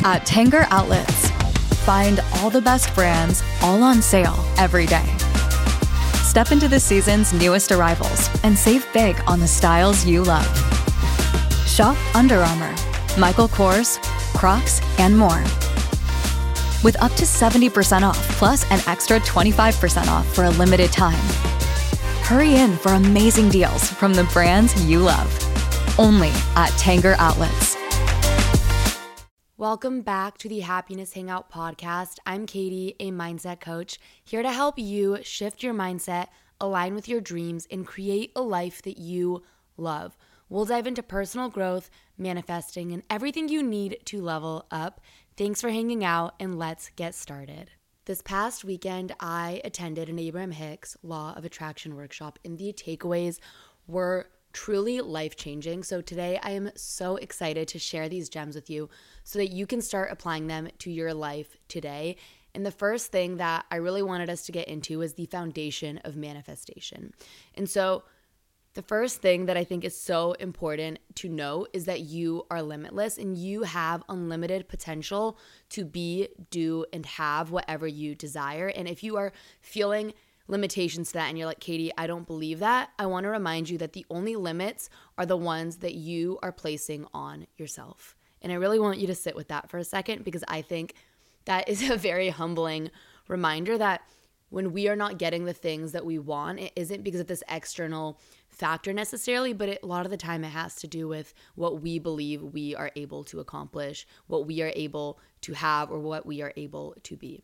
at Tanger Outlets. Find all the best brands, all on sale every day. Step into the season's newest arrivals and save big on the styles you love. Shop Under Armour, Michael Kors, Crocs, and more. With up to 70% off, plus an extra 25% off for a limited time. Hurry in for amazing deals from the brands you love. Only at Tanger Outlets. Welcome back to the Happiness Hangout podcast. I'm Katie, a mindset coach, here to help you shift your mindset, align with your dreams, and create a life that you love. We'll dive into personal growth, manifesting, and everything you need to level up. Thanks for hanging out, and let's get started. This past weekend, I attended an Abraham Hicks Law of Attraction workshop, and the takeaways were truly life-changing. So today I am so excited to share these gems with you so that you can start applying them to your life today. And the first thing that I really wanted us to get into is the foundation of manifestation. And so the first thing that I think is so important to know is that you are limitless and you have unlimited potential to be, do, and have whatever you desire. And if you are feeling limitations to that and you're like, Katie, I don't believe that, I want to remind you that the only limits are the ones that you are placing on yourself. And I really want you to sit with that for a second, because I think that is a very humbling reminder that when we are not getting the things that we want, it isn't because of this external factor necessarily, but a lot of the time it has to do with what we believe we are able to accomplish, what we are able to have, or what we are able to be.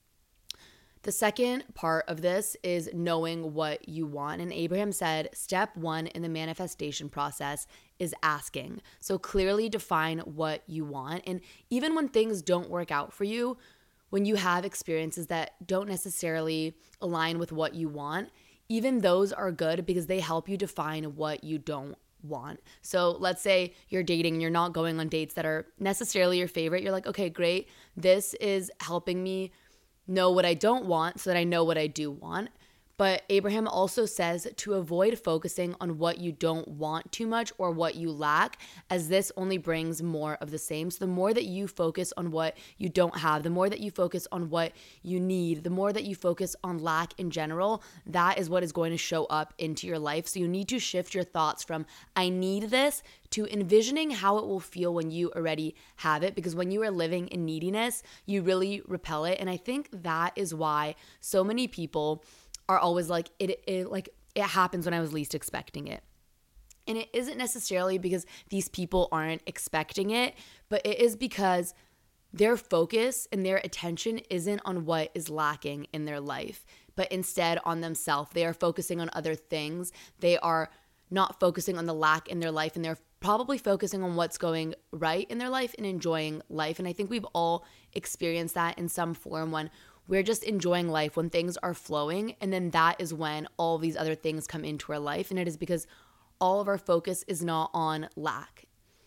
The second part of this is knowing what you want. And Abraham said, step one in the manifestation process is asking. So clearly define what you want. And even when things don't work out for you, when you have experiences that don't necessarily align with what you want, even those are good because they help you define what you don't want. So let's say you're dating and you're not going on dates that are necessarily your favorite. You're like, okay, great. This is helping me know what I don't want so that I know what I do want. But Abraham also says to avoid focusing on what you don't want too much or what you lack, as this only brings more of the same. So the more that you focus on what you don't have, the more that you focus on what you need, the more that you focus on lack in general, that is what is going to show up into your life. So you need to shift your thoughts from I need this to envisioning how it will feel when you already have it, because when you are living in neediness, you really repel it. And I think that is why so many people are always like, it happens when I was least expecting it. And it isn't necessarily because these people aren't expecting it, but it is because their focus and their attention isn't on what is lacking in their life, but instead on themselves. They are focusing on other things. They are not focusing on the lack in their life, and they're probably focusing on what's going right in their life and enjoying life. And I think we've all experienced that in some form when we're just enjoying life, when things are flowing, and then that is when all these other things come into our life. And it is because all of our focus is not on lack.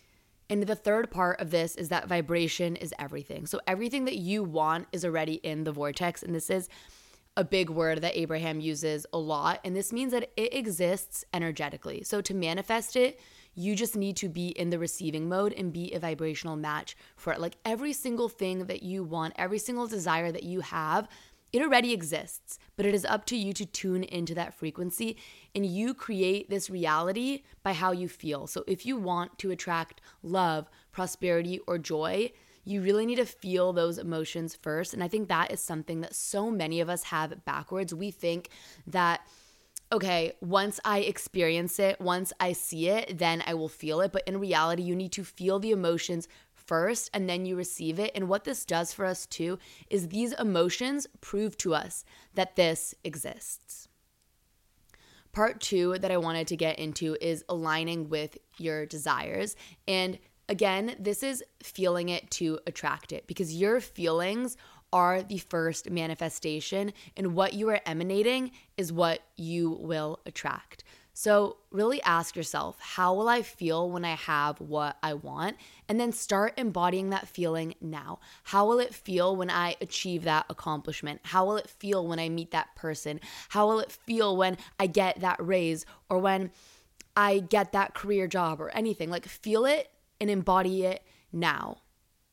And the third part of this is that vibration is everything. So everything that you want is already in the vortex. And this is a big word that Abraham uses a lot. And this means that it exists energetically. So to manifest it, you just need to be in the receiving mode and be a vibrational match for it. Like every single thing that you want, every single desire that you have, it already exists, but it is up to you to tune into that frequency, and you create this reality by how you feel. So if you want to attract love, prosperity, or joy, you really need to feel those emotions first. And I think that is something that so many of us have backwards. We think that, okay, once I experience it, once I see it, then I will feel it. But in reality, you need to feel the emotions first and then you receive it. And what this does for us too is these emotions prove to us that this exists. Part two that I wanted to get into is aligning with your desires. And again, this is feeling it to attract it, because your feelings are the first manifestation, and what you are emanating is what you will attract. So really ask yourself, how will I feel when I have what I want? And then start embodying that feeling now. How will it feel when I achieve that accomplishment? How will it feel when I meet that person? How will it feel when I get that raise, or when I get that career job, or anything? Like, feel it and embody it now.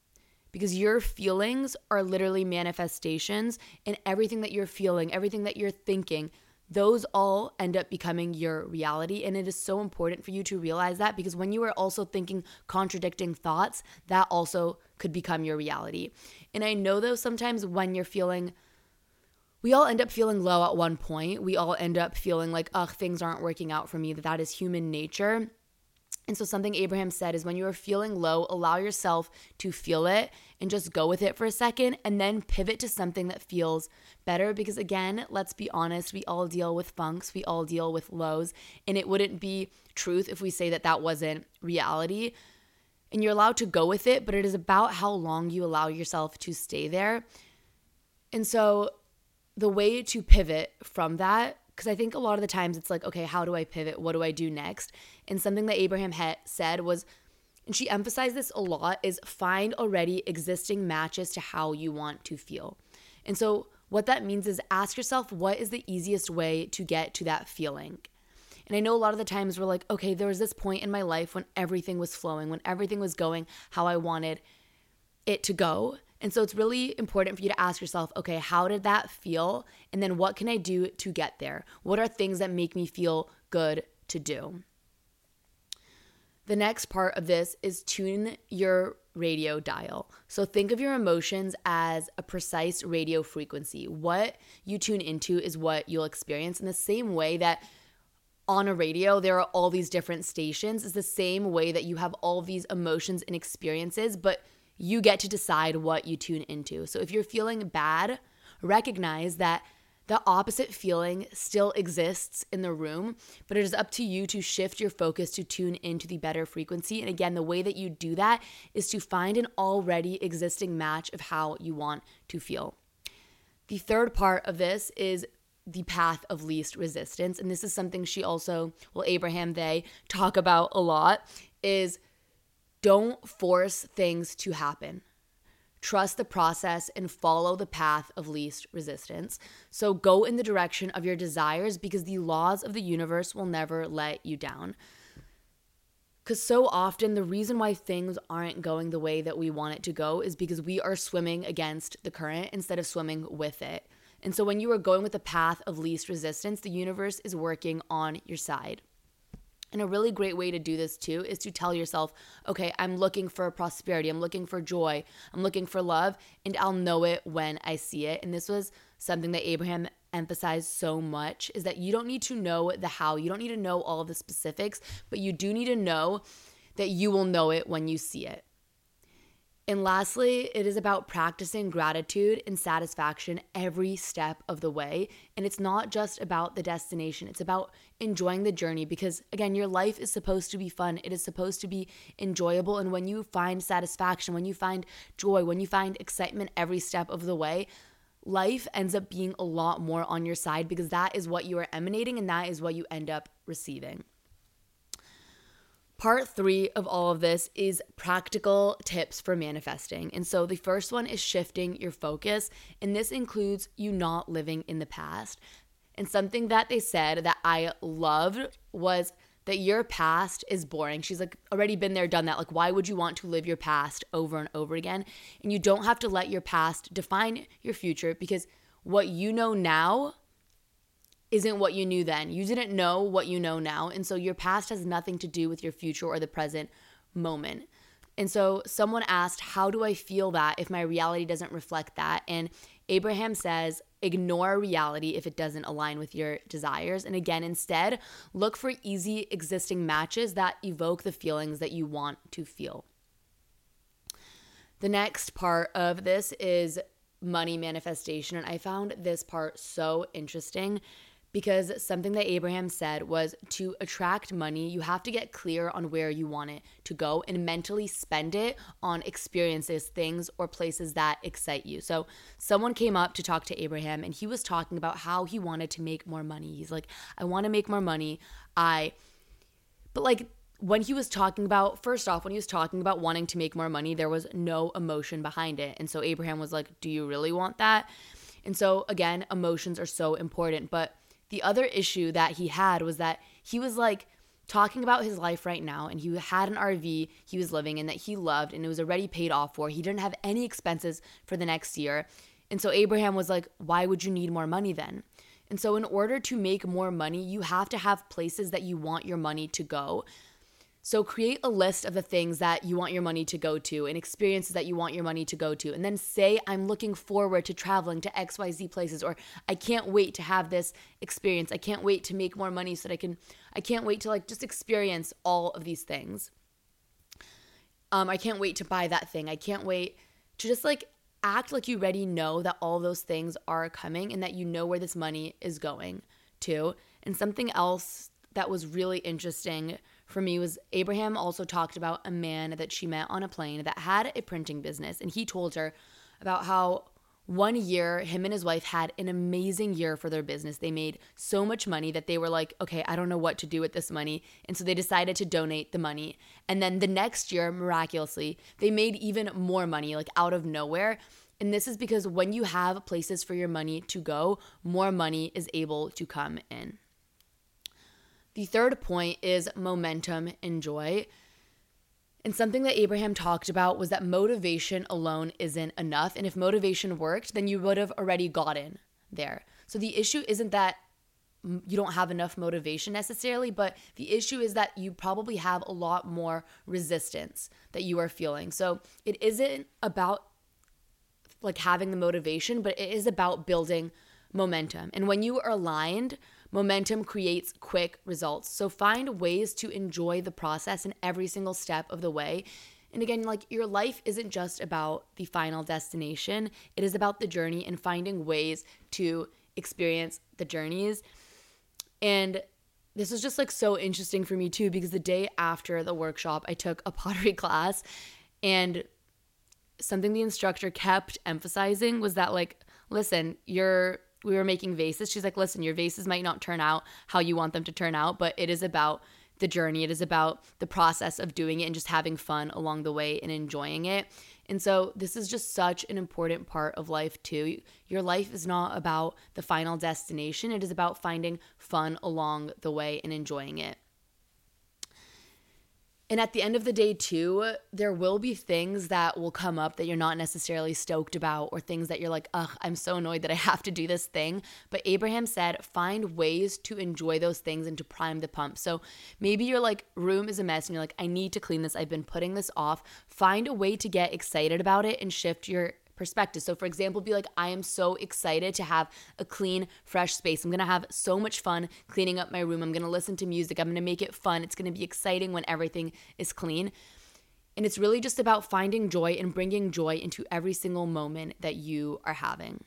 because your feelings are literally manifestations, and everything that you're feeling, everything that you're thinking, those all end up becoming your reality. And it is so important for you to realize that, because when you are also thinking contradicting thoughts, that also could become your reality. And I know though, sometimes when you're feeling, we all end up feeling low at one point. We all end up feeling like, ugh, things aren't working out for me. That is human nature. And so something Abraham said is, when you are feeling low, allow yourself to feel it and just go with it for a second, and then pivot to something that feels better. Because again, let's be honest, we all deal with funks, we all deal with lows, and it wouldn't be truth if we say that that wasn't reality. And you're allowed to go with it, but it is about how long you allow yourself to stay there. And so the way to pivot from that, because I think a lot of the times it's like, okay, how do I pivot? What do I do next? And something that Abraham said was, and she emphasized this a lot, is find already existing matches to how you want to feel. And so what that means is ask yourself, what is the easiest way to get to that feeling? And I know a lot of the times we're like, okay, there was this point in my life when everything was flowing, when everything was going how I wanted it to go. And so it's really important for you to ask yourself, okay, how did that feel? And then what can I do to get there? What are things that make me feel good to do? The next part of this is tune your radio dial. So think of your emotions as a precise radio frequency. What you tune into is what you'll experience. In the same way that on a radio, there are all these different stations, it's the same way that you have all these emotions and experiences, but you get to decide what you tune into. So if you're feeling bad, recognize that the opposite feeling still exists in the room, but it is up to you to shift your focus to tune into the better frequency. And again, the way that you do that is to find an already existing match of how you want to feel. The third part of this is the path of least resistance. And this is something she also, Abraham, they talk about a lot, is don't force things to happen. Trust the process and follow the path of least resistance. So go in the direction of your desires, because the laws of the universe will never let you down. Because so often the reason why things aren't going the way that we want it to go is because we are swimming against the current instead of swimming with it. And so when you are going with the path of least resistance, the universe is working on your side. And a really great way to do this too is to tell yourself, okay, I'm looking for prosperity, I'm looking for joy, I'm looking for love, and I'll know it when I see it. And this was something that Abraham emphasized so much, is that you don't need to know the how, you don't need to know all of the specifics, but you do need to know that you will know it when you see it. And lastly, it is about practicing gratitude and satisfaction every step of the way. And it's not just about the destination. It's about enjoying the journey, because again, your life is supposed to be fun. It is supposed to be enjoyable. And when you find satisfaction, when you find joy, when you find excitement every step of the way, life ends up being a lot more on your side, because that is what you are emanating and that is what you end up receiving. Part 3 of all of this is practical tips for manifesting. And so the first one is shifting your focus. And this includes you not living in the past. And something that they said that I loved was that your past is boring. She's like, already been there, done that. Like, why would you want to live your past over and over again? And you don't have to let your past define your future, because what you know now isn't what you knew then. You didn't know what you know now. And so your past has nothing to do with your future or the present moment. And so someone asked, how do I feel that if my reality doesn't reflect that? And Abraham says, ignore reality if it doesn't align with your desires. And again, instead, look for easy existing matches that evoke the feelings that you want to feel. The next part of this is money manifestation. And I found this part so interesting, because something that Abraham said was, to attract money, you have to get clear on where you want it to go and mentally spend it on experiences, things, or places that excite you. So someone came up to talk to Abraham, and he was talking about how he wanted to make more money. He's like, I want to make more money. When he was talking about wanting to make more money, there was no emotion behind it. And so Abraham was like, do you really want that? And so again, emotions are so important. But the other issue that he had was that he was like, talking about his life right now, and he had an RV he was living in that he loved, and it was already paid off for. He didn't have any expenses for the next year. And so Abraham was like, why would you need more money then? And so in order to make more money, you have to have places that you want your money to go. So create a list of the things that you want your money to go to and experiences that you want your money to go to. And then say, I'm looking forward to traveling to XYZ places, or I can't wait to have this experience. I can't wait to make more money so that I can't wait to like just experience all of these things. I can't wait to buy that thing. I can't wait to just like act like you already know that all those things are coming and that you know where this money is going to. And something else that was really interesting for me was Abraham also talked about a man that she met on a plane that had a printing business. And he told her about how 1 year him and his wife had an amazing year for their business. They made so much money that they were like, okay, I don't know what to do with this money. And so they decided to donate the money. And then the next year, miraculously, they made even more money, like out of nowhere. And this is because when you have places for your money to go, more money is able to come in. The third point is momentum and joy. And something that Abraham talked about was that motivation alone isn't enough. And if motivation worked, then you would have already gotten there. So the issue isn't that you don't have enough motivation necessarily, but the issue is that you probably have a lot more resistance that you are feeling. So it isn't about like having the motivation, but it is about building momentum. And when you are aligned, momentum creates quick results. So find ways to enjoy the process in every single step of the way. And again, like your life isn't just about the final destination. It is about the journey and finding ways to experience the journeys. And this was just like so interesting for me too, because the day after the workshop, I took a pottery class, and something the instructor kept emphasizing was that like, listen, we were making vases. She's like, listen, your vases might not turn out how you want them to turn out, but it is about the journey. It is about the process of doing it and just having fun along the way and enjoying it. And so this is just such an important part of life too. Your life is not about the final destination. It is about finding fun along the way and enjoying it. And at the end of the day too, there will be things that will come up that you're not necessarily stoked about, or things that you're like, ugh, I'm so annoyed that I have to do this thing. But Abraham said, find ways to enjoy those things and to prime the pump. So maybe your like room is a mess and you're like, I need to clean this. I've been putting this off. Find a way to get excited about it and shift your perspective. So for example, be like, I am so excited to have a clean, fresh space. I'm going to have so much fun cleaning up my room. I'm going to listen to music. I'm going to make it fun. It's going to be exciting when everything is clean. And it's really just about finding joy and bringing joy into every single moment that you are having.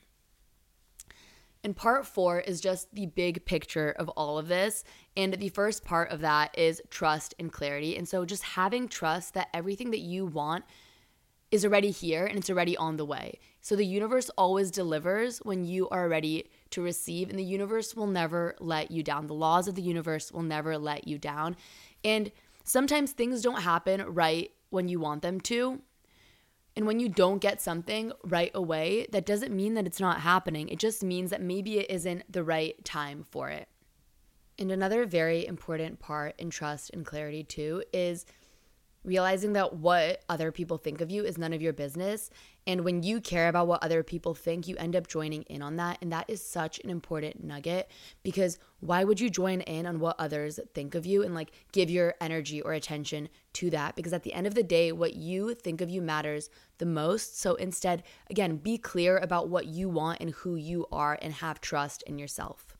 And part 4 is just the big picture of all of this. And the first part of that is trust and clarity. And so just having trust that everything that you want is already here and it's already on the way. So the universe always delivers when you are ready to receive, and the universe will never let you down. The laws of the universe will never let you down. And sometimes things don't happen right when you want them to. And when you don't get something right away, that doesn't mean that it's not happening. It just means that maybe it isn't the right time for it. And another very important part in trust and clarity too is realizing that what other people think of you is none of your business. And when you care about what other people think, you end up joining in on that. And that is such an important nugget, because why would you join in on what others think of you and like give your energy or attention to that? Because at the end of the day, what you think of you matters the most. So instead, again, be clear about what you want and who you are, and have trust in yourself.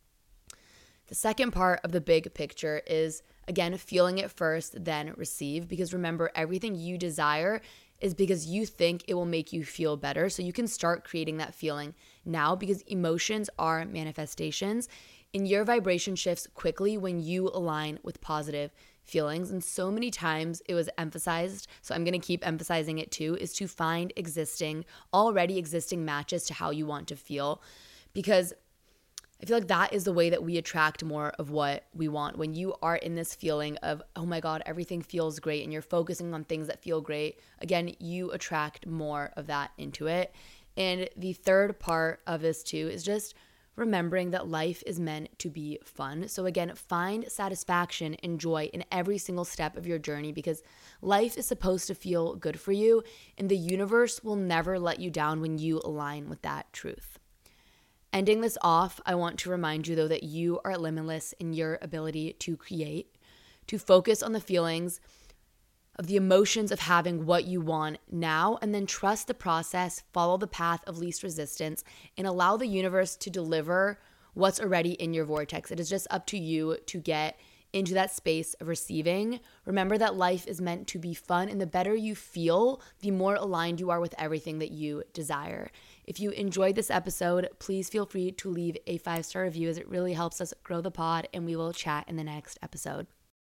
The second part of the big picture is, again, feeling it first, then receive. Because remember, everything you desire is because you think it will make you feel better. So you can start creating that feeling now, because emotions are manifestations, and your vibration shifts quickly when you align with positive feelings. And so many times it was emphasized, so I'm going to keep emphasizing it too, is to find already existing matches to how you want to feel. Because I feel like that is the way that we attract more of what we want. When you are in this feeling of, oh my God, everything feels great, and you're focusing on things that feel great, again, you attract more of that into it. And the third part of this too is just remembering that life is meant to be fun. So again, find satisfaction and joy in every single step of your journey, because life is supposed to feel good for you, and the universe will never let you down when you align with that truth. Ending this off, I want to remind you though that you are limitless in your ability to create, to focus on the feelings of the emotions of having what you want now, and then trust the process, follow the path of least resistance, and allow the universe to deliver what's already in your vortex. It is just up to you to get into that space of receiving. Remember that life is meant to be fun, and the better you feel, the more aligned you are with everything that you desire. If you enjoyed this episode, please feel free to leave a 5-star review, as it really helps us grow the pod, and we will chat in the next episode.